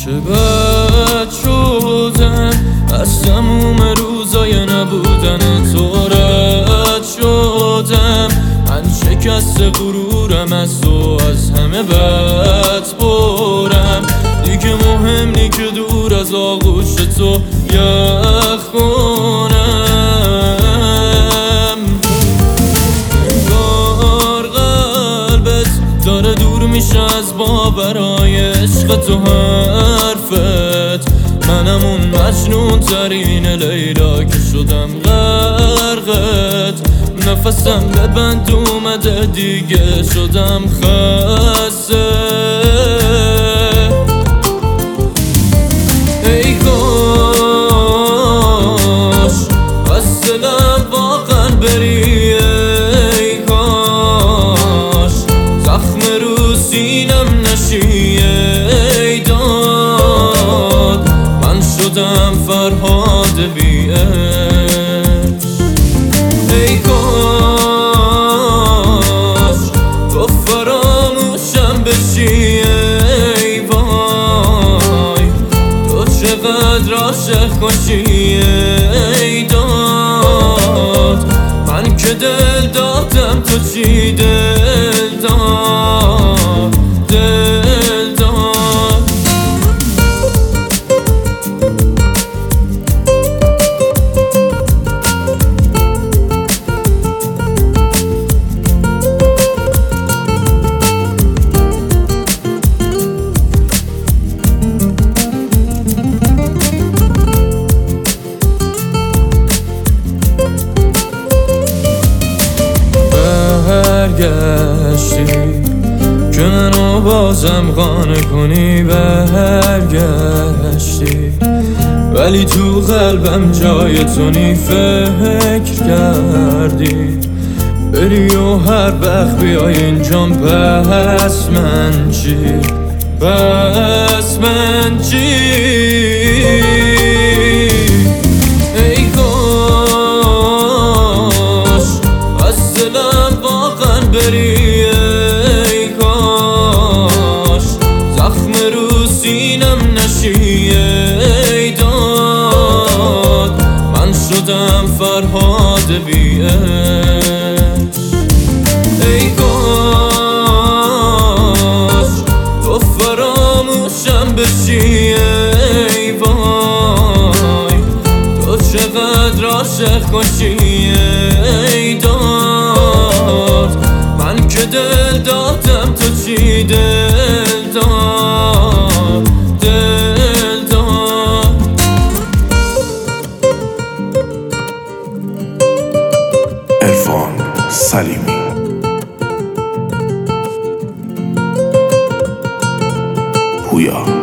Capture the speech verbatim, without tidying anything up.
چه بد شدم از تموم روزای نبودن تو رد شدم. من شکست غرورم از تو از همه بد برم. دیگه مهم نی که دور از آغوش تو یخ کنم. انگار قلبت داره دور میشه از باورای عشق تو حرفت. منم اون مجنون ترین لیلا که شدم غرقت. نفسم به بند اومده دیگه شدم خسته. ای کاش از دلم واقعا بری. ای کاش زخم رو سینم نشی. ای داد من شدم فرهاد بی عشق. ای کاش تو فراموشم بشی. ای وای تو چقدر عاشق باشی. ای داد من که دل دادم تو چی دل داد دل داد. برگشتی که منو بازم قانع کنی. برگشتی ولی تو قلبم جای تو نی. فکر کردی بری و هر وقت بیای اینجام. پس من چی؟ پس من چی؟ ای کاش از دلم واقعا بری. ای کاش زخم رو سینم نشی. ای داد من شدم فرهاد بی عشق. ای کاش تو فراموشم بشی. ای وای تو چقدر عاشق باشی. ای داد من که دل دادم تو چی دل داد دل داد. عرفان سلیمی هویا.